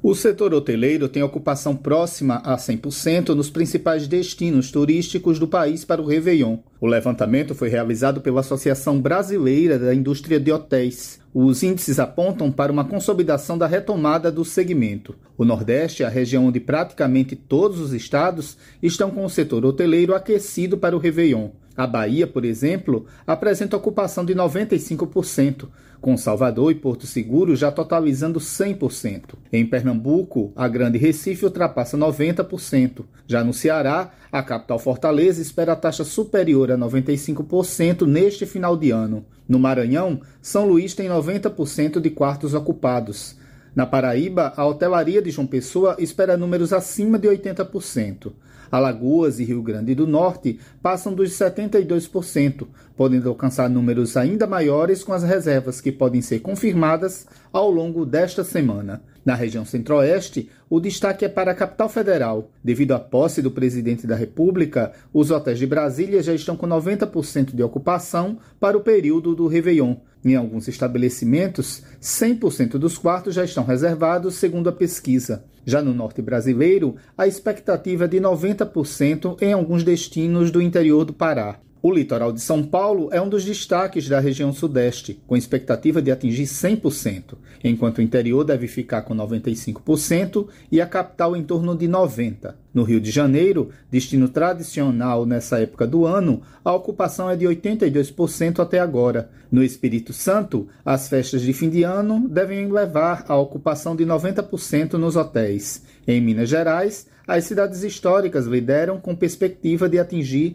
O setor hoteleiro tem ocupação próxima a 100% nos principais destinos turísticos do país para o Réveillon. O levantamento foi realizado pela Associação Brasileira da Indústria de Hotéis. Os índices apontam para uma consolidação da retomada do segmento. O Nordeste é a região onde praticamente todos os estados estão com o setor hoteleiro aquecido para o Réveillon. A Bahia, por exemplo, apresenta ocupação de 95%, com Salvador e Porto Seguro já totalizando 100%. Em Pernambuco, a Grande Recife ultrapassa 90%. Já no Ceará, a capital Fortaleza espera a taxa superior a 95% neste final de ano. No Maranhão, São Luís tem 90% de quartos ocupados. Na Paraíba, a hotelaria de João Pessoa espera números acima de 80%. Alagoas e Rio Grande do Norte passam dos 72%, podendo alcançar números ainda maiores com as reservas que podem ser confirmadas ao longo desta semana. Na região Centro-Oeste, o destaque é para a capital federal. Devido à posse do presidente da República, os hotéis de Brasília já estão com 90% de ocupação para o período do Réveillon. Em alguns estabelecimentos, 100% dos quartos já estão reservados, segundo a pesquisa. Já no norte brasileiro, a expectativa é de 90% em alguns destinos do interior do Pará. O litoral de São Paulo é um dos destaques da região sudeste, com expectativa de atingir 100%, enquanto o interior deve ficar com 95% e a capital em torno de 90%. No Rio de Janeiro, destino tradicional nessa época do ano, a ocupação é de 82% até agora. No Espírito Santo, as festas de fim de ano devem levar à ocupação de 90% nos hotéis. Em Minas Gerais, as cidades históricas lideram com perspectiva de atingir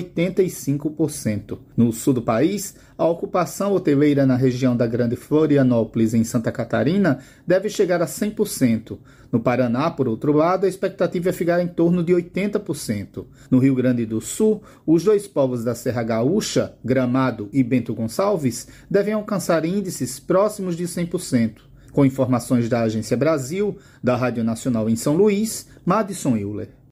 85%. No sul do país, a ocupação hoteleira na região da Grande Florianópolis, em Santa Catarina, deve chegar a 100%. No Paraná, por outro lado, a expectativa é ficar em torno de 80%. No Rio Grande do Sul, os dois povos da Serra Gaúcha, Gramado e Bento Gonçalves, devem alcançar índices próximos de 100%. Com informações da Agência Brasil, da Rádio Nacional em São Luís, Madison Euler.